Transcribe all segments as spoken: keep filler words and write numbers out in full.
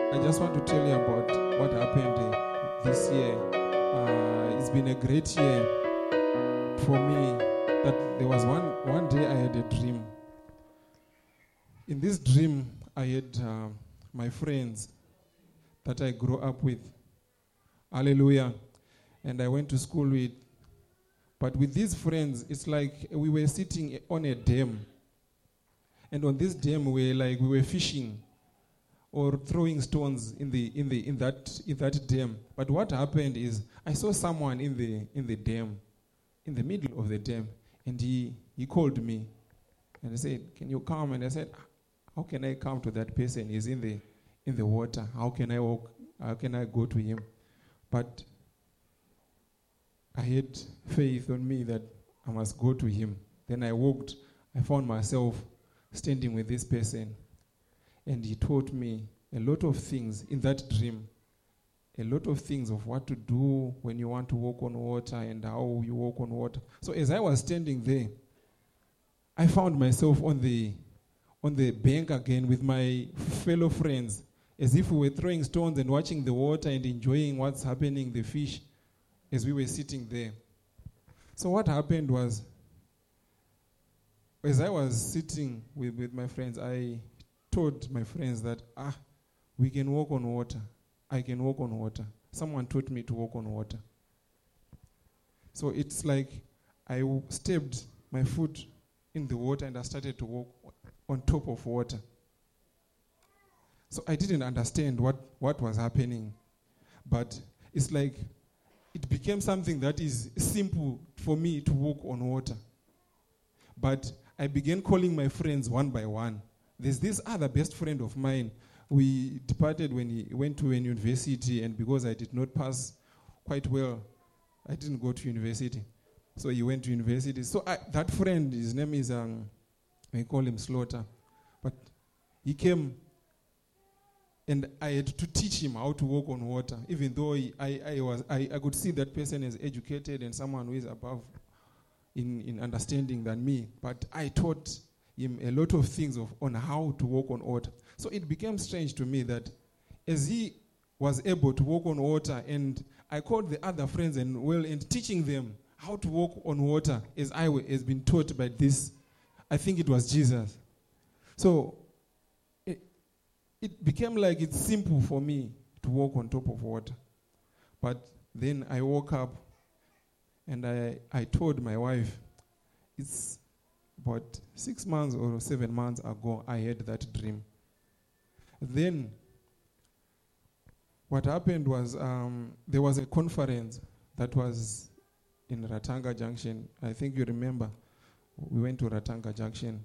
I just want to tell you about what happened uh, this year. Uh, it's been a great year for me. That there was one, one day I had a dream. In this dream, I had uh, my friends that I grew up with. Hallelujah. And I went to school with. But with these friends, it's like we were sitting on a dam. And on this dam, we were like we were fishing or throwing stones in the in the in that in that dam. But what happened is I saw someone in the in the dam, in the middle of the dam, and he he called me, and I said, "Can you come?" And I said, "How can I come to that person? He's in the in the water. How can I walk? How can I go to him?" But I had faith on me that I must go to him. Then I walked. I found myself standing with this person. And he taught me a lot of things in that dream. A lot of things of what to do when you want to walk on water and how you walk on water. So as I was standing there, I found myself on the on the bank again with my fellow friends, as if we were throwing stones and watching the water and enjoying what's happening, the fish, as we were sitting there. So what happened was, as I was sitting with, with my friends, I told my friends that, ah, we can walk on water. I can walk on water. Someone taught me to walk on water. So it's like I w- stepped my foot in the water and I started to walk on top of water. So I didn't understand what, what was happening. But it's like it became something that is simple for me to walk on water. But I began calling my friends one by one. There's this other best friend of mine. We departed when he went to an university, and because I did not pass quite well, I didn't go to university. So he went to university. So I, that friend, his name is, um, I call him Slaughter. But he came, and I had to teach him how to walk on water, even though he, I, I, was, I, I could see that person is educated and someone who is above in, in understanding than me. But I taught him a lot of things of on how to walk on water. So it became strange to me that as he was able to walk on water, and I called the other friends and well, and teaching them how to walk on water as I w- has been taught by this, I think it was Jesus. So it, it became like it's simple for me to walk on top of water. But then I woke up and I, I told my wife, it's about six months or seven months ago, I had that dream. Then, what happened was um, there was a conference that was in Ratanga Junction. I think you remember. We went to Ratanga Junction.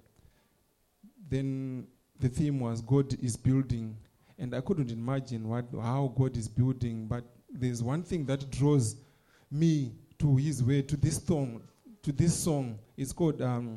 Then the theme was God is building. And I couldn't imagine what how God is building. But there's one thing that draws me to his way, to this song. To this song. It's called... Um,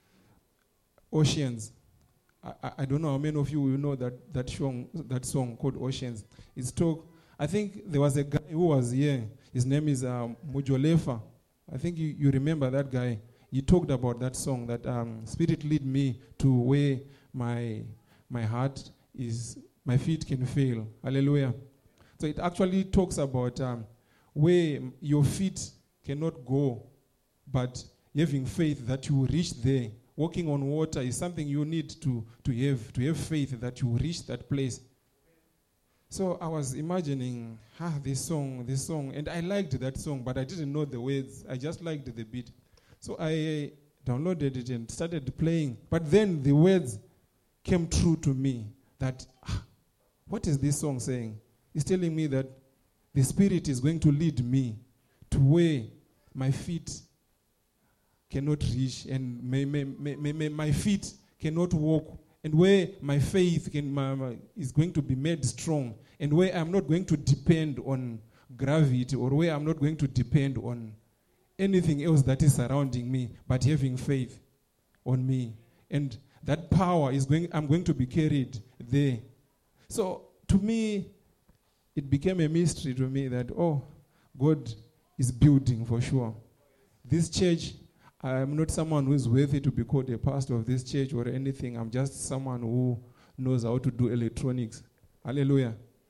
Oceans. I, I, I don't know how many of you will know that that song, that song called Oceans. It's talk. I think there was a guy who was here. His name is um, Mujolefa. I think you, you remember that guy. He talked about that song, that um, Spirit lead me to where my my heart is, my feet can fail. Hallelujah. So it actually talks about um, where your feet cannot go, but having faith that you will reach there. Walking on water is something you need to, to have to have faith that you reach that place. So I was imagining ah, this song, this song, and I liked that song, but I didn't know the words. I just liked the beat. So I downloaded it and started playing. But then the words came true to me that, ah, what is this song saying? It's telling me that the Spirit is going to lead me to where my feet cannot reach, and may, may, may, may, my feet cannot walk, and where my faith can, my, my, is going to be made strong, and where I'm not going to depend on gravity, or where I'm not going to depend on anything else that is surrounding me, but having faith on me. And that power is going, I'm going to be carried there. So to me, it became a mystery to me that, oh, God is building for sure. This church, I'm not someone who is worthy to be called a pastor of this church or anything. I'm just someone who knows how to do electronics. Hallelujah.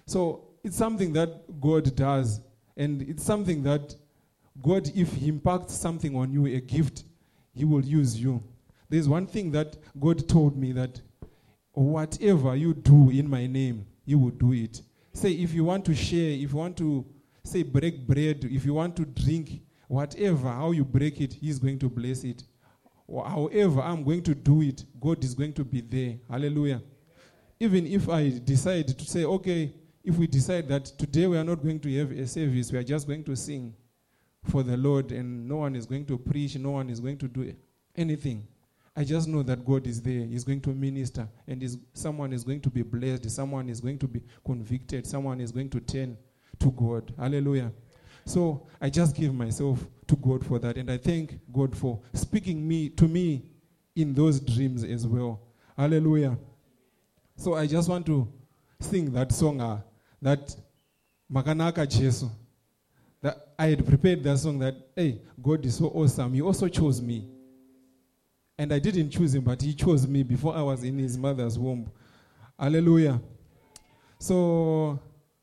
So it's something that God does. And it's something that God, if He impacts something on you, a gift, He will use you. There's one thing that God told me, that whatever you do in my name, He will do it. Say, if you want to share, if you want to, say, break bread, if you want to drink, whatever, how you break it, He's going to bless it. Or however I'm going to do it, God is going to be there. Hallelujah. Even if I decide to say, okay, if we decide that today we are not going to have a service, we are just going to sing for the Lord, and no one is going to preach, no one is going to do anything, I just know that God is there. He's going to minister, and is, someone is going to be blessed, someone is going to be convicted, someone is going to turn to God. Hallelujah. So I just give myself to God for that, and I thank God for speaking me to me in those dreams as well. Hallelujah. So I just want to sing that song, uh, that Makanaka Jesu. That I had prepared that song that, hey, God is so awesome. He also chose me. And I didn't choose Him, but He chose me before I was in His mother's womb. Hallelujah. So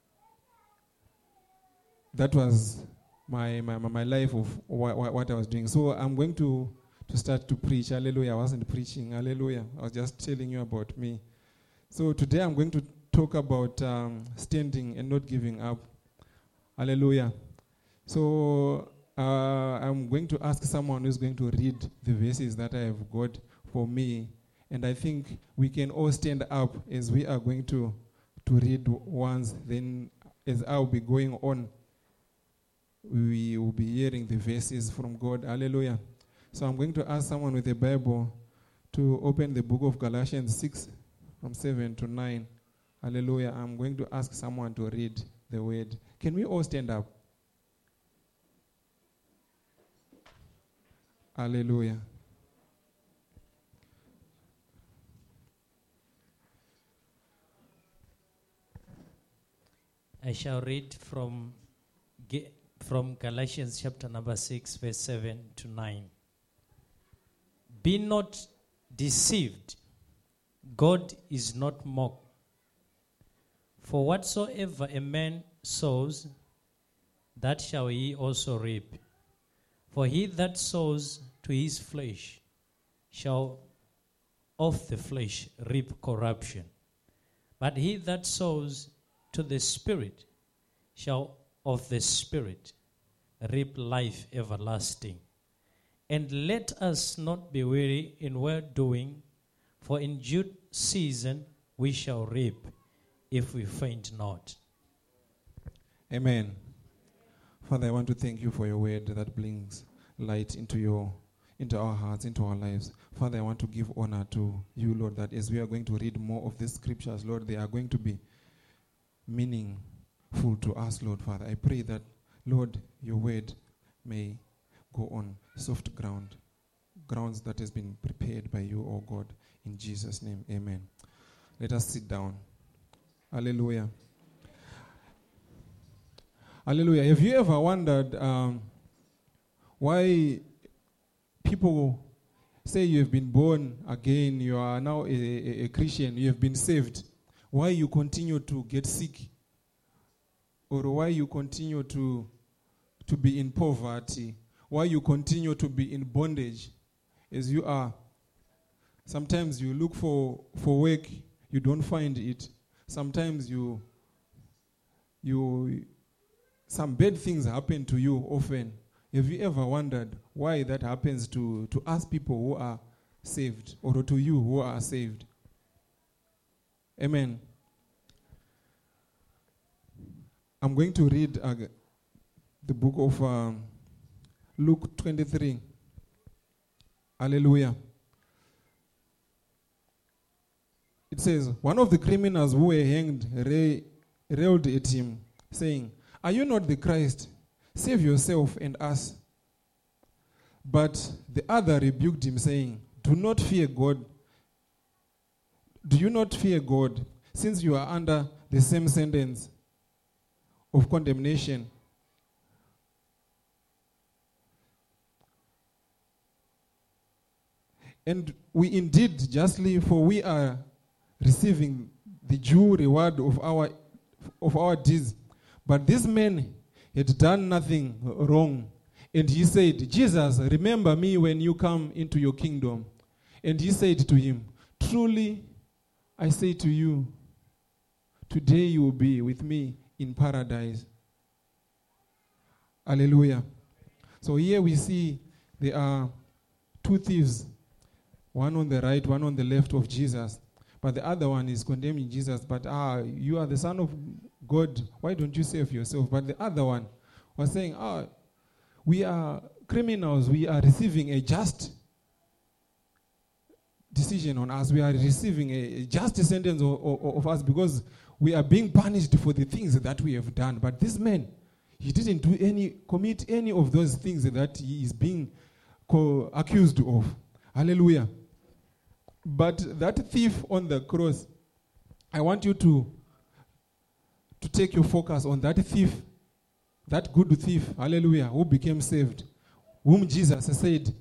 that was my my, my life of wh- wh- what I was doing. So I'm going to, to start to preach. Hallelujah. I wasn't preaching. Hallelujah. I was just telling you about me. So today I'm going to talk about um, standing and not giving up. Hallelujah. So uh, I'm going to ask someone who's going to read the verses that I have got for me. And I think we can all stand up as we are going to, to read once. Then as I'll be going on, we will be hearing the verses from God. Hallelujah. So I'm going to ask someone with a Bible to open the book of Galatians six, from seven to nine. Hallelujah. I'm going to ask someone to read the word. Can we all stand up? Hallelujah. I shall read from from Galatians chapter number six, verse seven to nine. Be not deceived. God is not mocked. For whatsoever a man sows, that shall he also reap. For he that sows to his flesh shall of the flesh reap corruption. But he that sows to the Spirit shall of the Spirit reap life everlasting. And let us not be weary in well-doing, for in due season we shall reap, if we faint not. Amen. Father, I want to thank you for your word that brings light into your, into our hearts, into our lives. Father, I want to give honor to you, Lord, that as we are going to read more of these scriptures, Lord, they are going to be meaningful to us, Lord, Father. I pray that, Lord, your word may go on soft ground, grounds that has been prepared by you, O God, in Jesus' name. Amen. Let us sit down. Hallelujah. Hallelujah. Have you ever wondered um, why people say you have been born again, you are now a, a, a Christian, you have been saved, why you continue to get sick? Or why you continue to, to be in poverty? Why you continue to be in bondage as you are? Sometimes you look for, for work, you don't find it. Sometimes you, you, some bad things happen to you often. Have you ever wondered why that happens to, to us people who are saved, or to you who are saved? Amen. I'm going to read uh, the book of um, Luke twenty-three. Hallelujah. It says, one of the criminals who were hanged ra- railed at him, saying, "Are you not the Christ? Save yourself and us." But the other rebuked him, saying, Do not fear God. Do you not fear God, since you are under the same sentence of condemnation? And we indeed justly, for we are receiving the due reward of our of our deeds. But this man had done nothing wrong. And he said, Jesus, remember me when you come into your kingdom. And he said to him, truly, I say to you, today you will be with me in paradise. Hallelujah. So here we see there are two thieves, one on the right, one on the left of Jesus. But the other one is condemning Jesus. But ah, you are the Son of God. Why don't you save yourself? But the other one was saying, ah, we are criminals. We are receiving a just decision on us. We are receiving a, a just sentence of, of, of us because we are being punished for the things that we have done. But this man, he didn't do any, commit any of those things that he is being co- accused of. Hallelujah. But that thief on the cross, I want you to, to take your focus on that thief, that good thief, hallelujah, who became saved, whom Jesus said,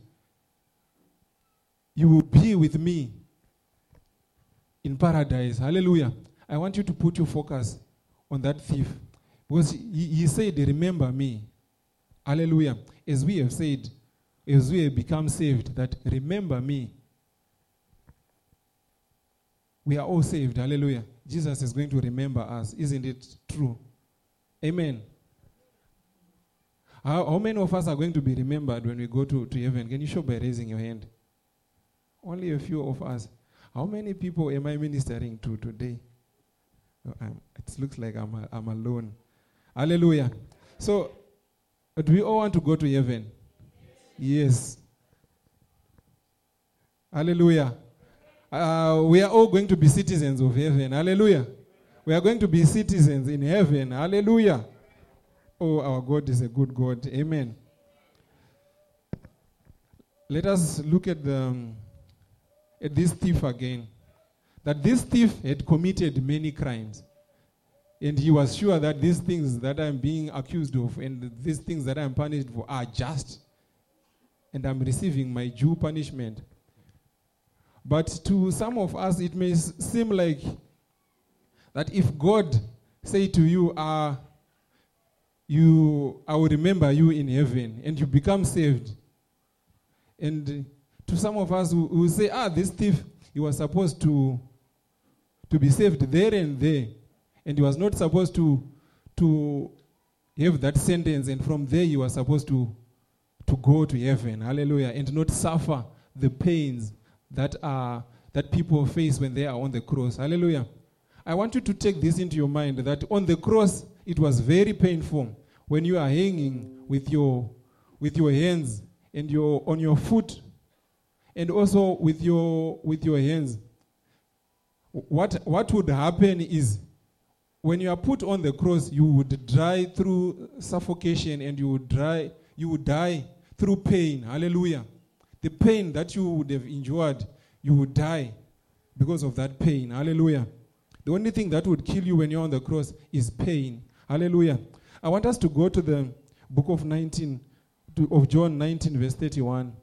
you will be with me in paradise. Hallelujah. I want you to put your focus on that thief. Because he, he said, remember me. Hallelujah. As we have said, as we have become saved, that remember me. We are all saved. Hallelujah. Jesus is going to remember us. Isn't it true? Amen. How, how many of us are going to be remembered when we go to, to heaven? Can you show by raising your hand? Only a few of us. How many people am I ministering to today? Oh, I'm, it looks like I'm, a, I'm alone. Hallelujah. So, do we all want to go to heaven? Yes. Hallelujah. Uh, we are all going to be citizens of heaven. Hallelujah. We are going to be citizens in heaven. Hallelujah. Oh, our God is a good God. Amen. Let us look at the... Um, at this thief again, that this thief had committed many crimes. And he was sure that these things that I'm being accused of and these things that I'm punished for are just. And I'm receiving my due punishment. But to some of us, it may s- seem like that if God say to you, uh, you, I will remember you in heaven, and you become saved. And to some of us who, who say, ah, this thief, he was supposed to, to be saved there and there. And he was not supposed to, to have that sentence. And from there, he was supposed to, to go to heaven. Hallelujah. And not suffer the pains that, are, that people face when they are on the cross. Hallelujah. I want you to take this into your mind, that on the cross, it was very painful when you are hanging with your, with your hands and your, on your foot, and also with your with your hands. What what would happen is, when you are put on the cross, you would die through suffocation, and you would die you would die through pain. Hallelujah. The pain that you would have endured, you would die because of that pain. Hallelujah. The only thing that would kill you when you're on the cross is pain. Hallelujah. I want us to go to the book of nineteen to, of John nineteen, verse thirty-one.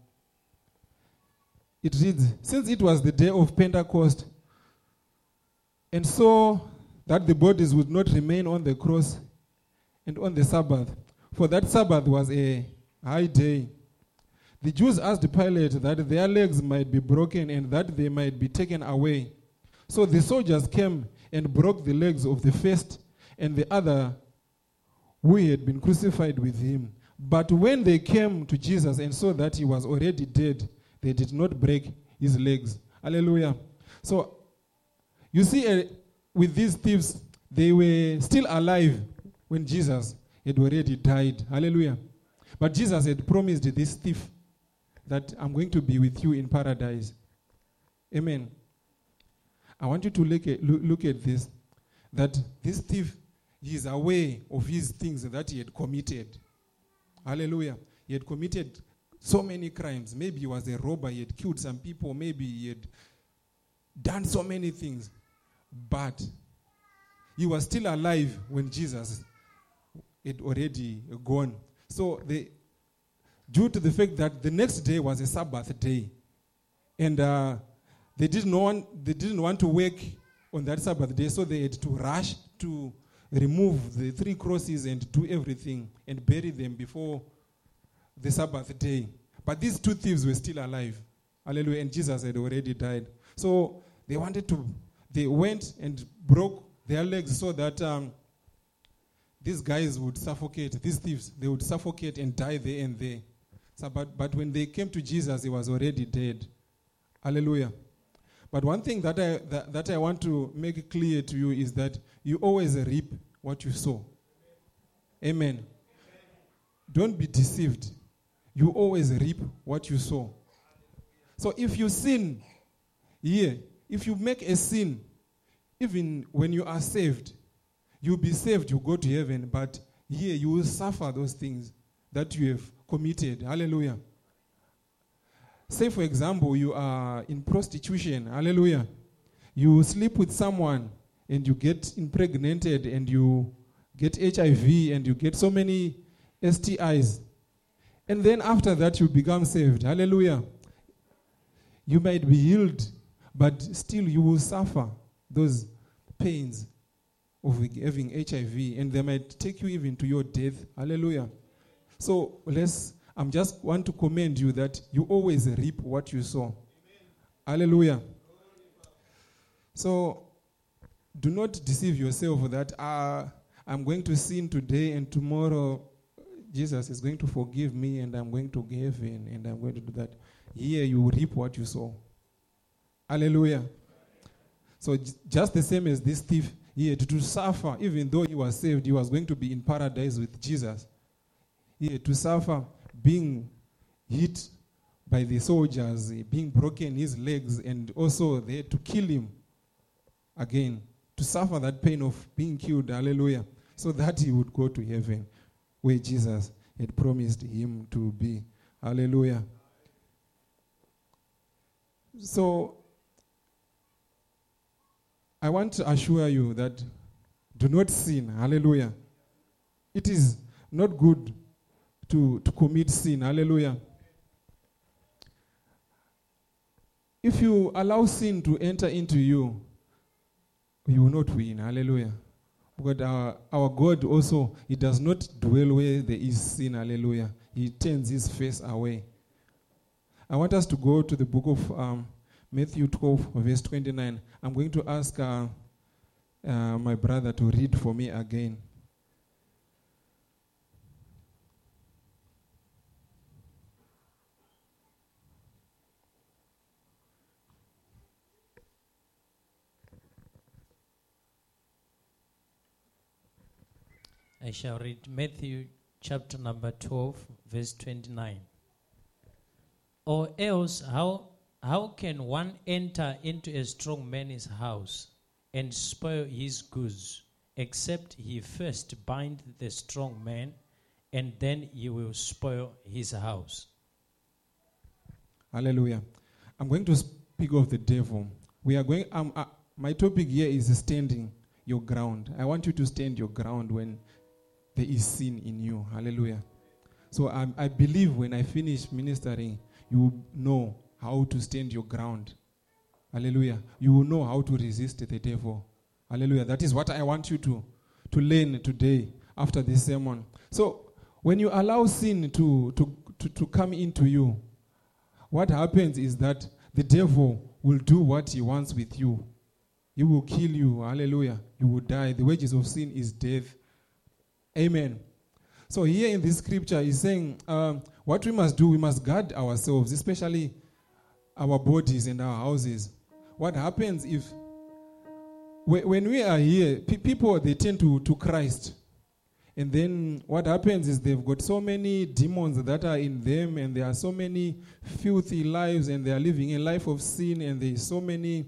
It reads, since it was the day of Pentecost, and so that the bodies would not remain on the cross and on the Sabbath, for that Sabbath was a high day, the Jews asked Pilate that their legs might be broken and that they might be taken away. So the soldiers came and broke the legs of the first and the other who had been crucified with him. But when they came to Jesus and saw that he was already dead, they did not break his legs. Hallelujah. So, you see, uh, with these thieves, they were still alive when Jesus had already died. Hallelujah. But Jesus had promised this thief that I'm going to be with you in paradise. Amen. I want you to look at, look, look at this, that this thief, he is aware of his things that he had committed. Hallelujah. He had committed so many crimes. Maybe he was a robber, he had killed some people, maybe he had done so many things. But he was still alive when Jesus had already gone. So they, due to the fact that the next day was a Sabbath day, and uh, they didn't want they didn't want to work on that Sabbath day, so they had to rush to remove the three crosses and do everything and bury them before the Sabbath day. But these two thieves were still alive. Hallelujah. And Jesus had already died. So they wanted to, they went and broke their legs so that um, these guys would suffocate, these thieves, they would suffocate and die there and there. So, but, but when they came to Jesus, he was already dead. Hallelujah. But one thing that I, that, that I want to make clear to you is that you always reap what you sow. Amen. Amen. Don't be deceived. You always reap what you sow. So if you sin here, if you make a sin, even when you are saved, you'll be saved, you go to heaven, but here you will suffer those things that you have committed. Hallelujah. Say, for example, you are in prostitution. Hallelujah. You sleep with someone and you get impregnated and you get H I V and you get so many S T Is. And then after that, you become saved. Hallelujah. You might be healed, but still you will suffer those pains of having H I V, and they might take you even to your death. Hallelujah. So let's, I'm just want to commend you that you always reap what you sow. Amen. Hallelujah. So do not deceive yourself that uh, I'm going to sin today and tomorrow Jesus is going to forgive me and I'm going to heaven and I'm going to do that. Here you reap what you sow. Hallelujah. So j- just the same as this thief, he had to suffer. Even though he was saved, he was going to be in paradise with Jesus. He had to suffer being hit by the soldiers, being broken his legs, and also they had to kill him again, to suffer that pain of being killed. Hallelujah. So that he would go to heaven, where Jesus had promised him to be. Hallelujah. So I want to assure you that do not sin. Hallelujah. It is not good to, to commit sin. Hallelujah. If you allow sin to enter into you, you will not win. Hallelujah. Because our, our God also, he does not dwell where there is sin. Hallelujah. He turns his face away. I want us to go to the book of um, Matthew twelve, verse twenty-nine. I'm going to ask uh, uh, my brother to read for me again. I shall read Matthew chapter number twelve, verse twenty-nine. Or else, how how can one enter into a strong man's house and spoil his goods, except he first bind the strong man, and then he will spoil his house? Hallelujah. I'm going to speak of the devil. We are going. Um, uh, my topic here is standing your ground. I want you to stand your ground when there is sin in you. Hallelujah. So I, I believe when I finish ministering, you will know how to stand your ground. Hallelujah. You will know how to resist the devil. Hallelujah. That is what I want you to, to learn today after this sermon. So when you allow sin to, to, to, to come into you, what happens is that the devil will do what he wants with you. He will kill you. Hallelujah. You will die. The wages of sin is death. Amen. So here in this scripture, he's saying um, what we must do, we must guard ourselves, especially our bodies and our houses. What happens if, when we are here, pe- people, they turn to, to Christ. And then what happens is they've got so many demons that are in them, and there are so many filthy lives, and they are living a life of sin, and there is so many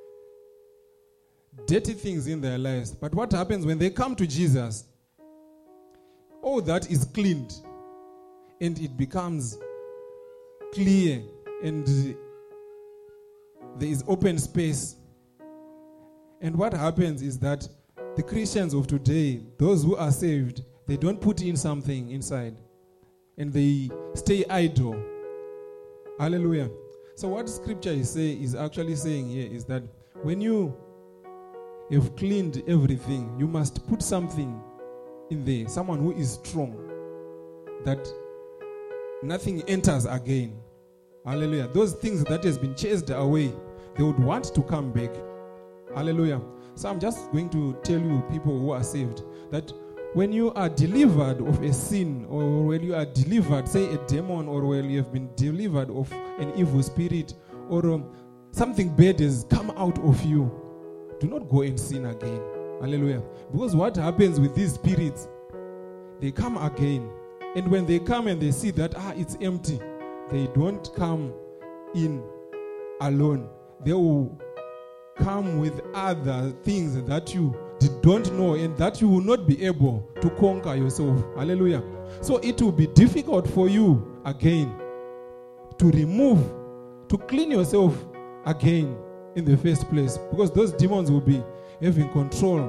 dirty things in their lives. But what happens when they come to Jesus? All that is cleaned, and it becomes clear, and there is open space. And what happens is that the Christians of today, those who are saved, they don't put in something inside, and they stay idle. Hallelujah. So what scripture is saying is actually saying here is that when you have cleaned everything, you must put something in there, someone who is strong, that nothing enters again. Hallelujah. Those things that has been chased away, they would want to come back. Hallelujah. So I'm just going to tell you, people who are saved, that when you are delivered of a sin, or when you are delivered, say a demon, or when you have been delivered of an evil spirit, or um, something bad has come out of you, do not go and sin again. Hallelujah. Because what happens with these spirits, they come again. And when they come and they see that, ah, it's empty, they don't come in alone. They will come with other things that you don't know and that you will not be able to conquer yourself. Hallelujah. So it will be difficult for you again to remove, to clean yourself again in the first place, because those demons will be having control,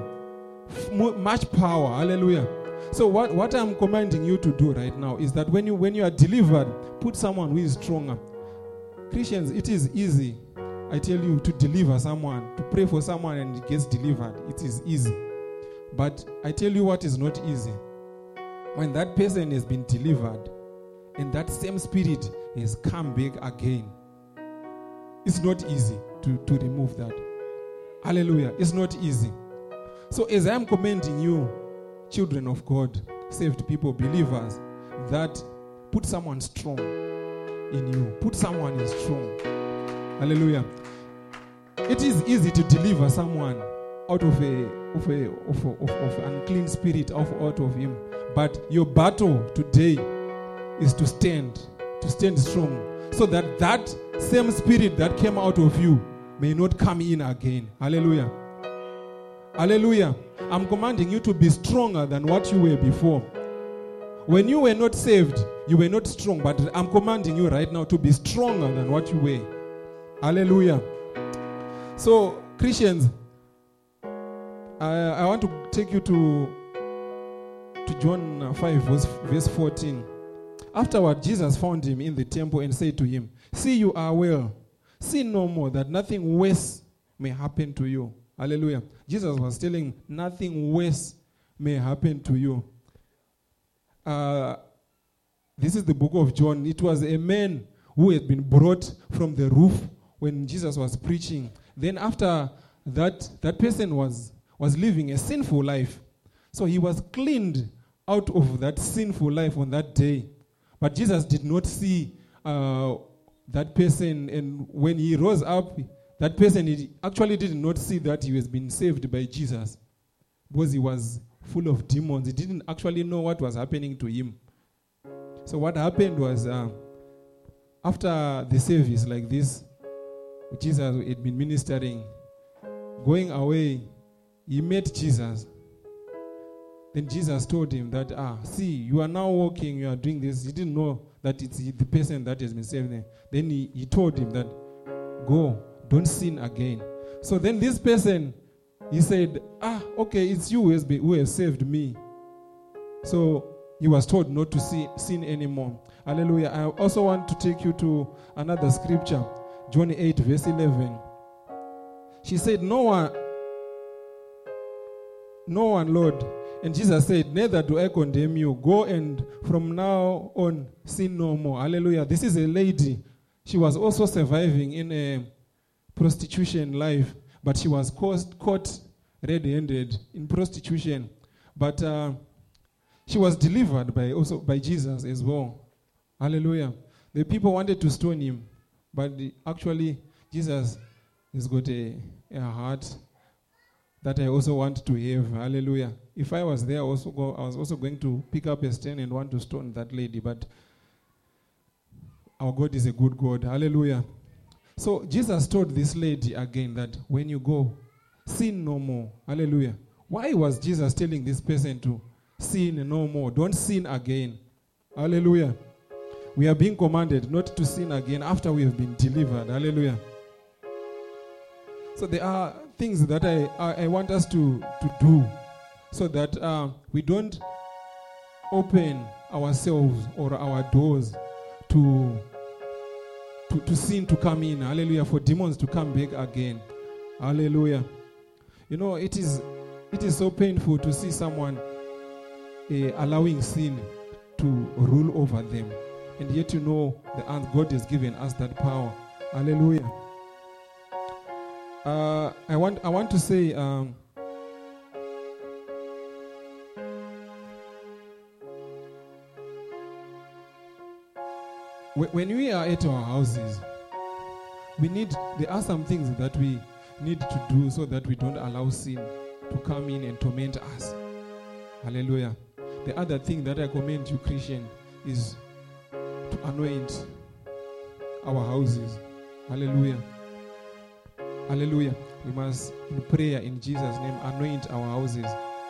much power. Hallelujah. So what, what I'm commanding you to do right now is that when you when you are delivered, put someone who is stronger. Christians, it is easy, I tell you, to deliver someone, to pray for someone and it gets delivered. It is easy. But I tell you what is not easy. When that person has been delivered and that same spirit has come back again, it's not easy to, to remove that. Hallelujah. It's not easy. So as I'm commanding you, children of God, saved people, believers, that put someone strong in you. Put someone is strong. Hallelujah. It is easy to deliver someone out of a of a of, a, of, of unclean spirit out, out of him. But your battle today is to stand, to stand strong, so that that same spirit that came out of you may not come in again. Hallelujah. Hallelujah. I'm commanding you to be stronger than what you were before. When you were not saved, you were not strong, but I'm commanding you right now to be stronger than what you were. Hallelujah. So, Christians, I, I want to take you to, to John five, verse, verse fourteen. Afterward, Jesus found him in the temple and said to him, "See, you are well. Sin no more, that nothing worse may happen to you." Hallelujah. Jesus was telling him, nothing worse may happen to you. Uh, this is the book of John. It was a man who had been brought from the roof when Jesus was preaching. Then after that, that person was, was living a sinful life. So he was cleaned out of that sinful life on that day. But Jesus did not see uh, that person, and when he rose up, that person he actually did not see that he was being saved by Jesus, because he was full of demons. He didn't actually know what was happening to him. So what happened was, uh, after the service like this, Jesus had been ministering, going away, he met Jesus. Then Jesus told him that, ah, see, you are now walking, you are doing this. He didn't know that it's the person that has been saved. Then he, he told him that, go, don't sin again. So then this person, he said, ah, okay, it's you who has, been, who has saved me. So he was told not to see, sin anymore. Hallelujah. I also want to take you to another scripture, John eight, verse eleven. She said, no one, no one, Lord. And Jesus said, neither do I condemn you. Go and from now on sin no more. Hallelujah. This is a lady. She was also surviving in a prostitution life, but she was caught, caught red-handed in prostitution. But uh, she was delivered by also by Jesus as well. Hallelujah. The people wanted to stone him, but the, actually Jesus has got a, a heart that I also want to have. Hallelujah. If I was there, I, also go, I was also going to pick up a stone and want to stone that lady, but our God is a good God. Hallelujah. So Jesus told this lady again that when you go, sin no more. Hallelujah. Why was Jesus telling this person to sin no more? Don't sin again. Hallelujah. We are being commanded not to sin again after we have been delivered. Hallelujah. So there are things that I, I, I want us to, to do so that uh, we don't open ourselves or our doors to, to, to sin to come in. Hallelujah. For demons to come back again. Hallelujah. You know, it is it is so painful to see someone uh, allowing sin to rule over them. And yet you know the and God has given us that power. Hallelujah. Uh, I want I want to say um, when we are at our houses, we need there are some things that we need to do so that we don't allow sin to come in and torment us. Hallelujah. The other thing that I commend you, Christian, is to anoint our houses. Hallelujah. Hallelujah. We must, in prayer, in Jesus' name, anoint our houses.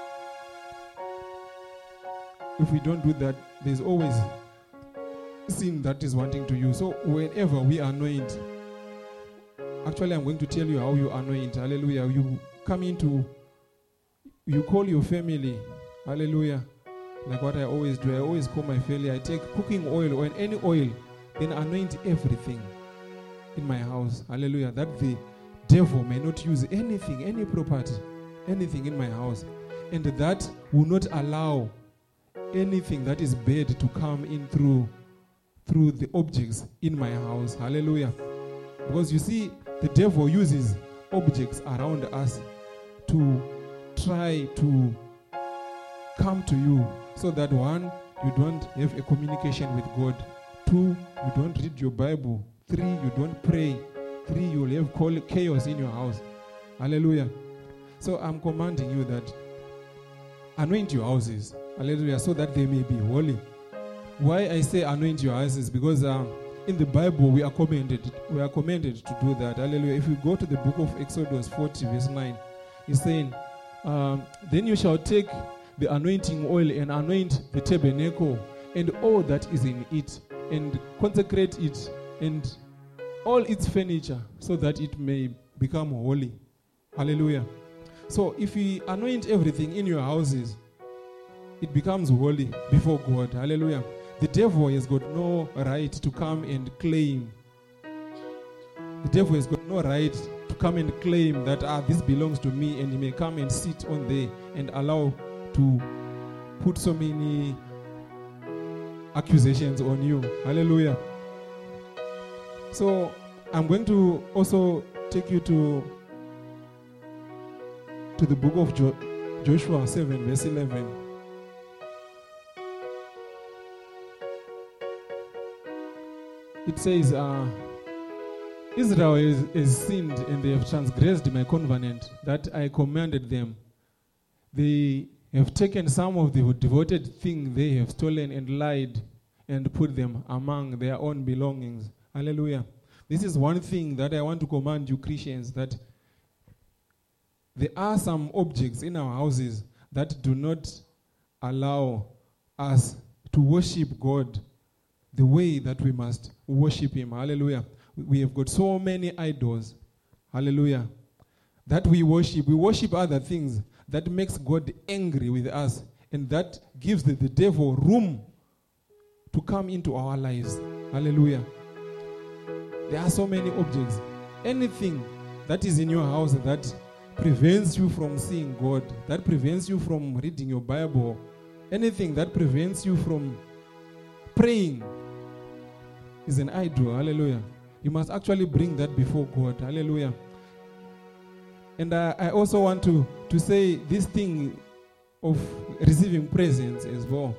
If we don't do that, there's always sin that is wanting to use. So whenever we anoint, actually I'm going to tell you how you anoint. Hallelujah. You come into, you call your family. Hallelujah. Like what I always do. I always call my family. I take cooking oil or any oil, then anoint everything in my house. Hallelujah. That the devil may not use anything, any property, anything in my house. And that will not allow anything that is bad to come in through through the objects in my house. Hallelujah. Because you see, the devil uses objects around us to try to come to you, so that one, you don't have a communication with God. Two, you don't read your Bible. Three, you don't pray. Three, you'll have chaos in your house. Hallelujah. So I'm commanding you that anoint your houses. Hallelujah. So that they may be holy. Why I say anoint your houses? Because um, in the Bible we are commanded, we are commanded to do that. Hallelujah. If you go to the book of Exodus forty, verse nine, he's saying, um, then you shall take the anointing oil and anoint the tabernacle and all that is in it, and consecrate it and all its furniture, so that it may become holy. Hallelujah. So if we anoint everything in your houses, it becomes holy before God. Hallelujah. The devil has got no right to come and claim. The devil has got no right to come and claim that ah, this belongs to me, and he may come and sit on there and allow to put so many accusations on you. Hallelujah. So I'm going to also take you to to the book of jo- Joshua seven, verse eleven. It says, uh, Israel has, has sinned and they have transgressed my covenant that I commanded them. They have taken some of the devoted things they have stolen and lied and put them among their own belongings. Hallelujah. This is one thing that I want to command you, Christians, that there are some objects in our houses that do not allow us to worship God the way that we must worship Him. Hallelujah. We have got so many idols. Hallelujah. That we worship. We worship other things that makes God angry with us, and that gives the, the devil room to come into our lives. Hallelujah. There are so many objects. Anything that is in your house that prevents you from seeing God, that prevents you from reading your Bible, anything that prevents you from praying is an idol. Hallelujah. You must actually bring that before God. Hallelujah. And uh, I also want to, to say this thing of receiving presents as well.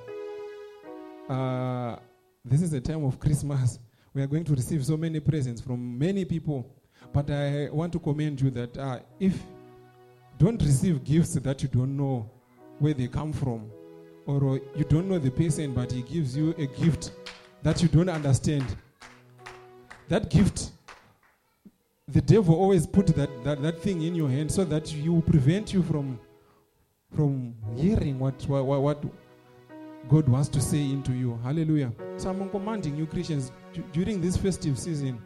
Uh, this is a time of Christmas. We are going to receive so many presents from many people. But I want to commend you that uh, if don't receive gifts that you don't know where they come from, or you don't know the person, but he gives you a gift that you don't understand. That gift, the devil always put that, that, that thing in your hand so that you prevent you from, from hearing what, what, what God wants to say into you. Hallelujah. So I'm commanding you, Christians, d- during this festive season,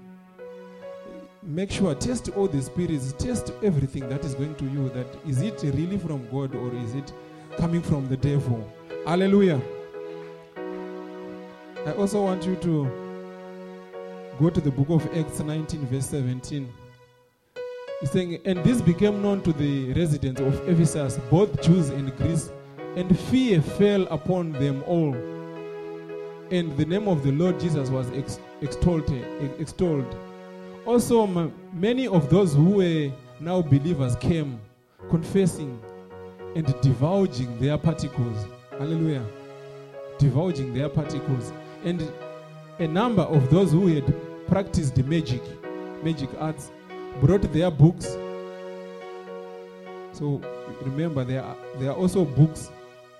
make sure, test all the spirits, test everything that is going to you, that is it really from God or is it coming from the devil? Hallelujah. I also want you to go to the book of Acts nineteen, verse seventeen. He's saying, and this became known to the residents of Ephesus, both Jews and Greeks, and fear fell upon them all. And the name of the Lord Jesus was ex- extolled, extolled. Also, m- many of those who were now believers came, confessing and divulging their particles. Hallelujah. Divulging their particles. And a number of those who had practiced the magic, magic arts, brought their books. So remember, there are, there are also books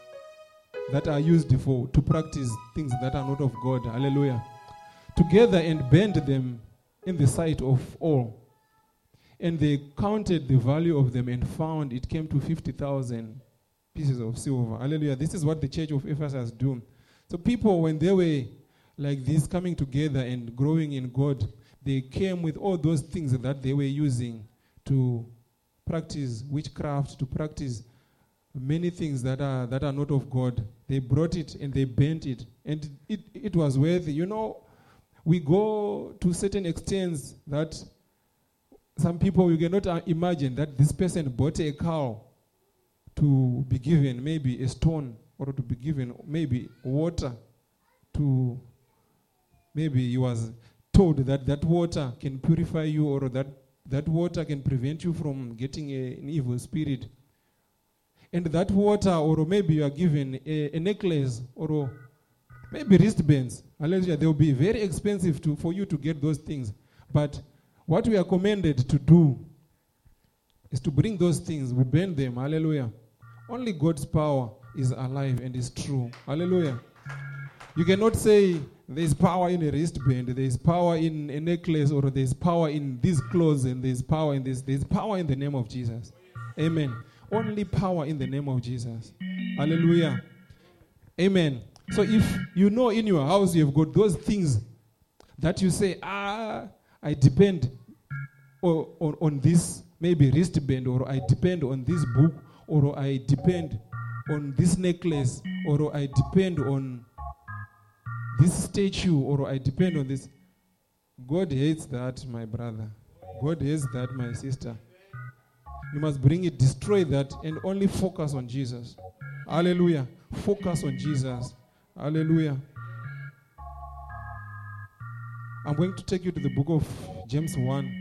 that are used for to practice things that are not of God. Hallelujah. Together and burned them in the sight of all. And they counted the value of them and found it came to fifty thousand pieces of silver. Hallelujah. This is what the church of Ephesus do. So people, when they were like this, coming together and growing in God, they came with all those things that they were using to practice witchcraft, to practice many things that are that are not of God. They brought it and they bent it. And it, it was worthy. You know, we go to certain extents that some people, you cannot uh, imagine that this person bought a cow to be given maybe a stone, or to be given maybe water, to maybe he was told that that water can purify you, or that that water can prevent you from getting a, an evil spirit. And that water, or maybe you are given a, a necklace, or maybe wristbands. Hallelujah. They will be very expensive to, for you to get those things. But what we are commanded to do is to bring those things, we burn them. Hallelujah. Only God's power is alive and is true. Hallelujah. You cannot say there is power in a wristband, there is power in a necklace, or there is power in these clothes, and there is power in this. There is power in the name of Jesus. Amen. Only power in the name of Jesus. Hallelujah. Amen. So if you know in your house you have got those things that you say, ah, I depend on, on, on this maybe wristband, or I depend on this book, or I depend on this necklace, or I depend on this statue, or I depend on this. God hates that, my brother. God hates that, my sister. You must bring it, destroy that, and only focus on Jesus. Hallelujah. Focus on Jesus. Hallelujah. I'm going to take you to the book of James one.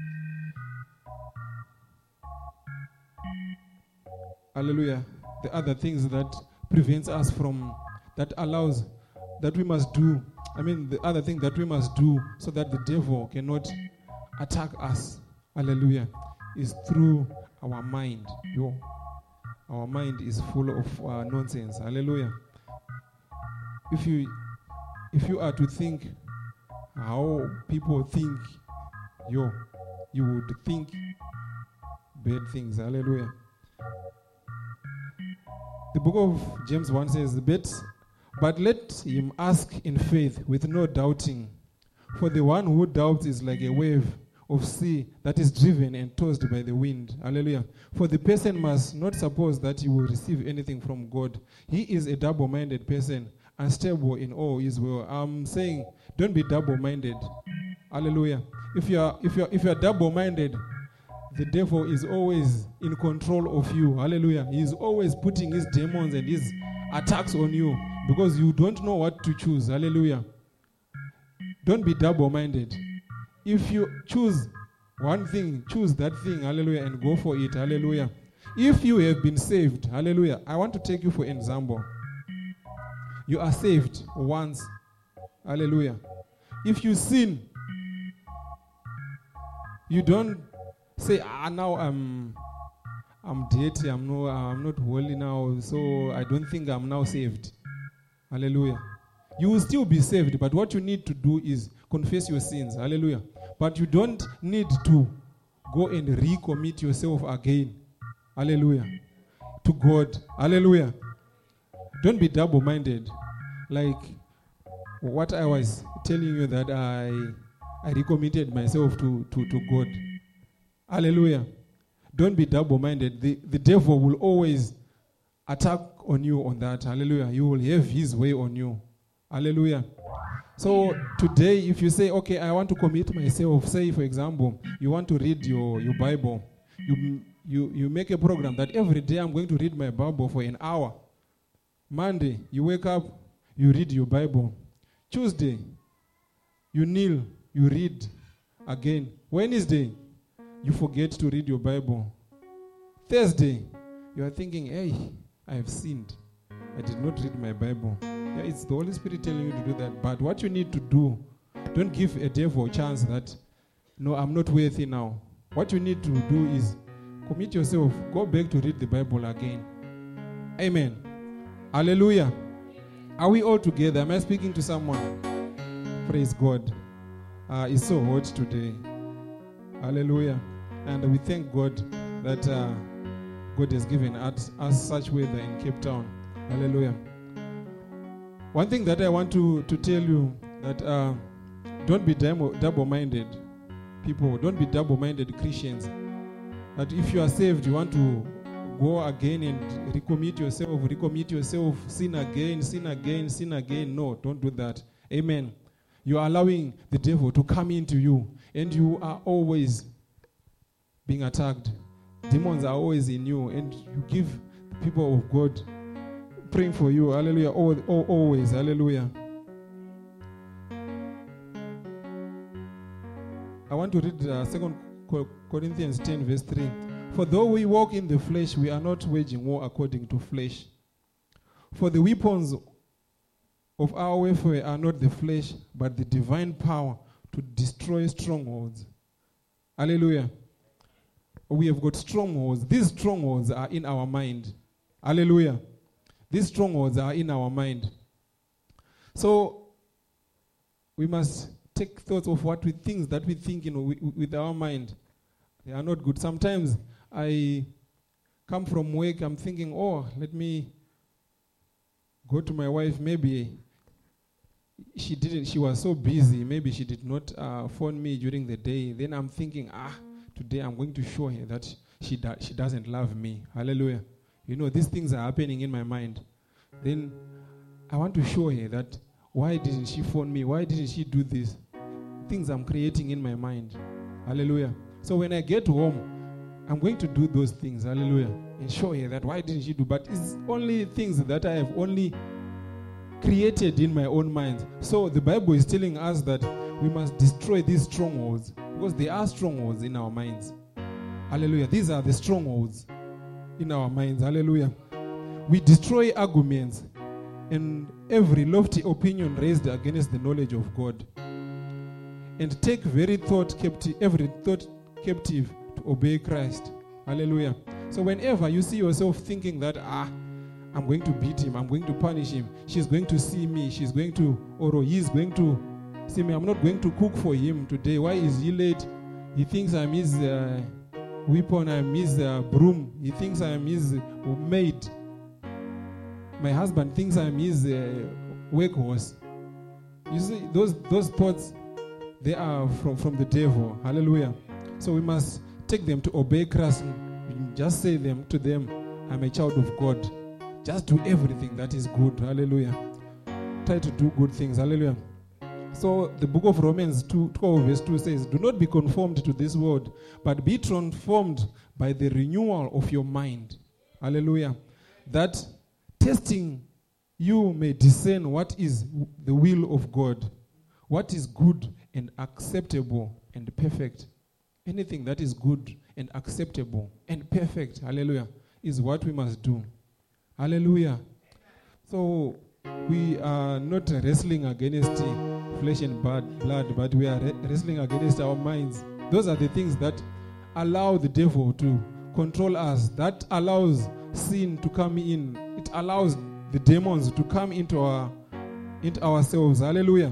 Hallelujah. The other things that prevents us from, that allows, that we must do. I mean, the other thing that we must do so that the devil cannot attack us. Hallelujah. Is through our mind. Yo. Our mind is full of uh, nonsense. Hallelujah. If you if you are to think how people think, yo, you would think bad things. Hallelujah. The book of James one says, but, but let him ask in faith with no doubting. For the one who doubts is like a wave of sea that is driven and tossed by the wind. Hallelujah. For the person must not suppose that he will receive anything from God. He is a double-minded person, unstable in all his will. I'm saying, don't be double-minded. Hallelujah. If you are if you are if you are double-minded, the devil is always in control of you. Hallelujah. He is always putting his demons and his attacks on you because you don't know what to choose. Hallelujah. Don't be double-minded. If you choose one thing, choose that thing, hallelujah, and go for it, hallelujah. If you have been saved, hallelujah, I want to take you for example. You are saved once, hallelujah. If you sin, you don't say, ah, now I'm, I'm dirty, I'm no, I'm not holy now, so I don't think I'm now saved, hallelujah. You will still be saved, but what you need to do is confess your sins. Hallelujah. But you don't need to go and recommit yourself again. Hallelujah. To God. Hallelujah. Don't be double-minded. Like what I was telling you that I I recommitted myself to, to, to God. Hallelujah. Don't be double-minded. The, the devil will always attack on you on that. Hallelujah. You will have his way on you. Hallelujah. So today, if you say, okay, I want to commit myself, say, for example, you want to read your, your Bible, you, you, you make a program that every day I'm going to read my Bible for an hour. Monday, you wake up, you read your Bible. Tuesday, you kneel, you read again. Wednesday, you forget to read your Bible. Thursday, you are thinking, hey, I have sinned. I did not read my Bible. Yeah, it's the Holy Spirit telling you to do that. But what you need to do, don't give a devil a chance that, no, I'm not worthy now. What you need to do is commit yourself. Go back to read the Bible again. Amen. Hallelujah. Are we all together? Am I speaking to someone? Praise God. Uh, it's so hot today. Hallelujah. And we thank God that uh, God has given us, us such weather in Cape Town. Hallelujah. One thing that I want to, to tell you, that uh, don't be double-minded people. Don't be double-minded Christians. That if you are saved, you want to go again and recommit yourself, recommit yourself, sin again, sin again, sin again. No, don't do that. Amen. You are allowing the devil to come into you, and you are always being attacked. Demons are always in you, and you give the people of God praying for you. Hallelujah. Always. Hallelujah. I want to read uh, Second Corinthians ten, verse three. For though we walk in the flesh, we are not waging war according to flesh. For the weapons of our warfare are not the flesh, but the divine power to destroy strongholds. Hallelujah. We have got strongholds. These strongholds are in our mind. Hallelujah. These strongholds are in our mind. So we must take thoughts of what we think, that we think in with, with our mind. They are not good. Sometimes I come from work, I'm thinking, oh, let me go to my wife. Maybe she didn't, she was so busy. Maybe she did not uh, phone me during the day. Then I'm thinking, ah, today I'm going to show her that she, do, she doesn't love me. Hallelujah. You know, these things are happening in my mind. Then I want to show her that why didn't she phone me? Why didn't she do this? Things I'm creating in my mind. Hallelujah. So when I get home, I'm going to do those things. Hallelujah. And show her that why didn't she do? But it's only things that I have only created in my own mind. So the Bible is telling us that we must destroy these strongholds, because there are strongholds in our minds. Hallelujah. These are the strongholds in our minds. Hallelujah. We destroy arguments and every lofty opinion raised against the knowledge of God, and take very thought captive, every thought captive to obey Christ. Hallelujah. So whenever you see yourself thinking that, ah, I'm going to beat him, I'm going to punish him, she's going to see me, she's going to, or he's going to see me, I'm not going to cook for him today. Why is he late? He thinks I'm his uh, weapon, I'm his uh, broom. He thinks I'm his uh, maid. My husband thinks I'm his uh, workhorse. You see, those those thoughts, they are from, from the devil. Hallelujah. So we must take them to obey Christ. Just say them to them, I'm a child of God. Just do everything that is good. Hallelujah. Try to do good things. Hallelujah. So the book of Romans two, twelve verse two says, do not be conformed to this world, but be transformed by the renewal of your mind. Hallelujah. That testing you may discern what is the will of God, what is good and acceptable and perfect. Anything that is good and acceptable and perfect, hallelujah, is what we must do. Hallelujah. So we are not wrestling against flesh and blood, but we are wrestling against our minds. Those are the things that allow the devil to control us, that allows sin to come in. It allows the demons to come into our into ourselves. Hallelujah.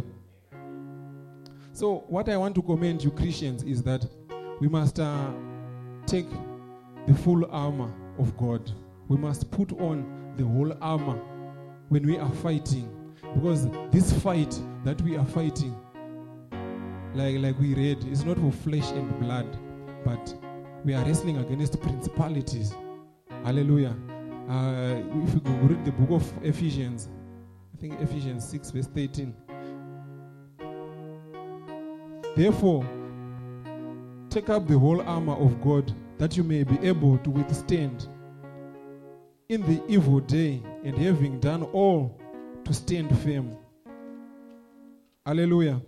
So what I want to commend you Christians is that we must uh, take the full armor of God. We must put on the whole armor when we are fighting, because this fight that we are fighting, like like we read, is not for flesh and blood, but we are wrestling against principalities. Hallelujah. Uh, if you go read the book of Ephesians, I think Ephesians six verse thirteen, Therefore, take up the whole armor of God, that you may be able to withstand in the evil day, and having done all, to stand firm. Hallelujah.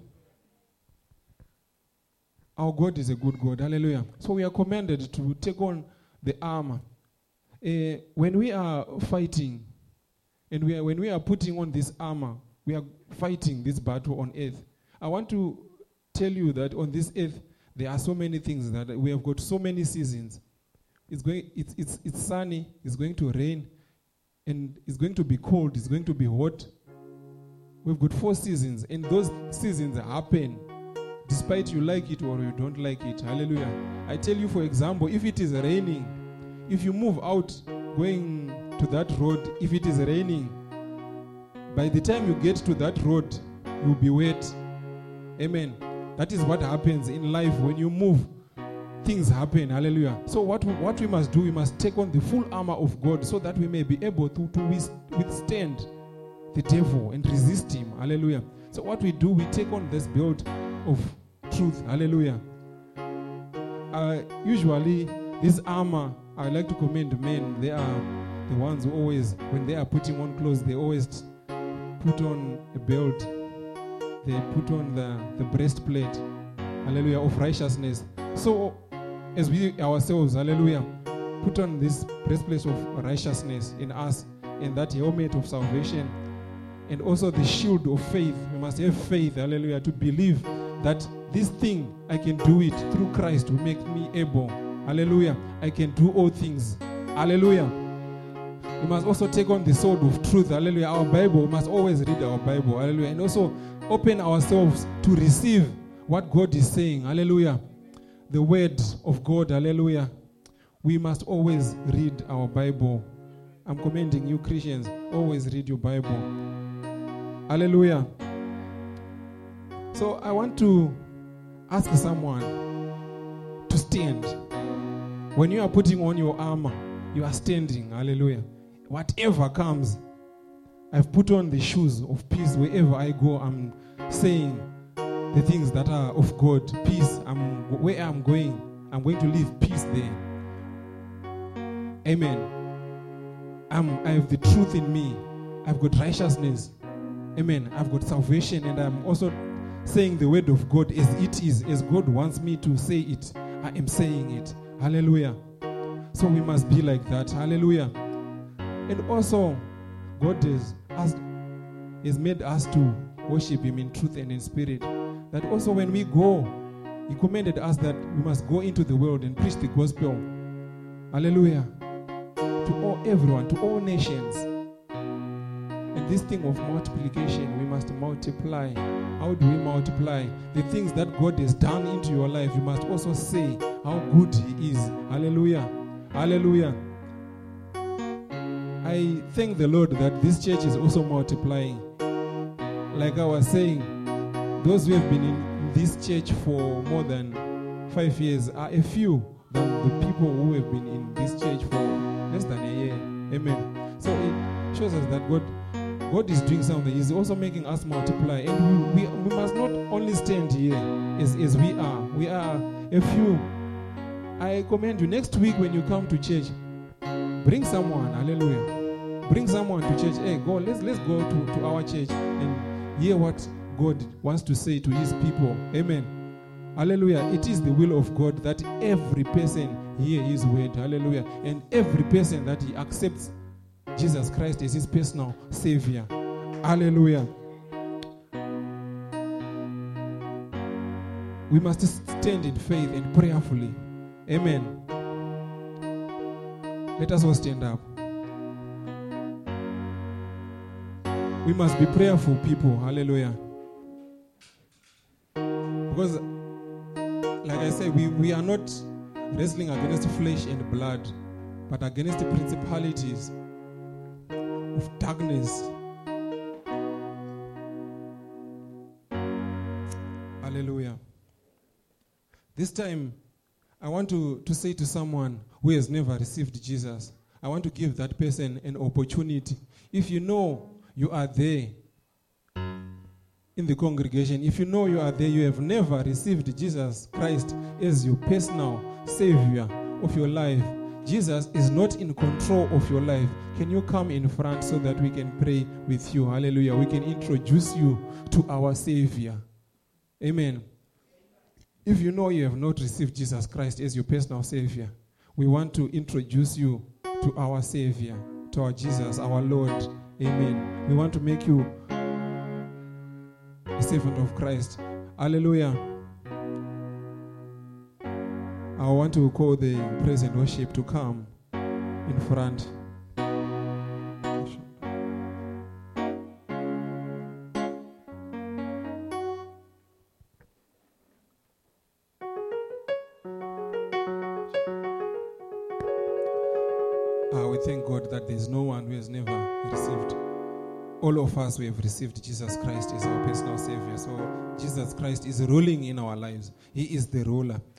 Our God is a good God. Hallelujah. So we are commanded to take on the armor. Uh, when we are fighting, and we are, when we are putting on this armor, we are fighting this battle on earth. I want to tell you that on this earth, there are so many things that we have got so many seasons. It's going, it's, it's, it's sunny, it's going to rain, and it's going to be cold, it's going to be hot. We've got four seasons, and those seasons happen despite you like it or you don't like it. Hallelujah. I tell you, for example, if it is raining, if you move out going to that road, if it is raining, by the time you get to that road, you'll be wet. Amen. That is what happens in life. When you move, things happen. Hallelujah. So what we, what we must do, we must take on the full armor of God so that we may be able to, to withstand the devil and resist him. Hallelujah. So what we do, we take on this belt of truth. Hallelujah. Uh, usually, this armor, I like to commend men. They are the ones who always, when they are putting on clothes, they always put on a belt. They put on the, the breastplate, hallelujah, of righteousness. So, as we ourselves, hallelujah, put on this breastplate of righteousness in us, and that helmet of salvation, and also the shield of faith. We must have faith, hallelujah, to believe that this thing, I can do it through Christ who makes me able. Hallelujah. I can do all things. Hallelujah. We must also take on the sword of truth. Hallelujah. Our Bible, we must always read our Bible. Hallelujah. And also open ourselves to receive what God is saying. Hallelujah. The word of God. Hallelujah. We must always read our Bible. I'm commending you Christians. Always read your Bible. Hallelujah. So I want to ask someone to stand. When you are putting on your armor, you are standing. Hallelujah. Whatever comes, I've put on the shoes of peace. Wherever I go, I'm saying the things that are of God. Peace. I'm where I'm going. I'm going to live peace there. Amen. I'm, I have the truth in me. I've got righteousness. Amen. I've got salvation, and I'm also saying the word of God as it is, as God wants me to say it. I am saying it. Hallelujah. So we must be like that. Hallelujah. And also, God has, has, has made us to worship Him in truth and in spirit. That also when we go, He commanded us that we must go into the world and preach the gospel. Hallelujah. To all, everyone, to all nations. And this thing of multiplication, we must multiply. How do we multiply? The things that God has done into your life, you must also say how good He is. Hallelujah. Hallelujah. I thank the Lord that this church is also multiplying. Like I was saying, those who have been in this church for more than five years are a few than the people who have been in this church for less than a year. Amen. So it shows us that God God is doing something. He's also making us multiply. And we, we, we must not only stand here as, as we are. We are a few. I commend you, next week when you come to church, bring someone. Hallelujah. Bring someone to church. Hey, go, let's, let's go to, to our church and hear what God wants to say to His people. Amen. Hallelujah. It is the will of God that every person hear His word. Hallelujah. And every person that He accepts Jesus Christ is His personal Savior. Hallelujah. We must stand in faith and prayerfully. Amen. Let us all stand up. We must be prayerful people. Hallelujah. Because, like I said, we, we are not wrestling against flesh and blood, but against the principalities of darkness. Hallelujah. This time, I want to, to say to someone who has never received Jesus, I want to give that person an opportunity. If you know you are there, in the congregation, if you know you are there, you have never received Jesus Christ as your personal Savior of your life, Jesus is not in control of your life, can you come in front so that we can pray with you? Hallelujah. We can introduce you to our Savior. Amen. If you know you have not received Jesus Christ as your personal Savior, we want to introduce you to our Savior, to our Jesus, our Lord. Amen. We want to make you a servant of Christ. Hallelujah. I want to call the praise and worship to come in front. Uh, we thank God that there's no one who has never received. All of us, we have received Jesus Christ as our personal Savior. So Jesus Christ is ruling in our lives. He is the ruler.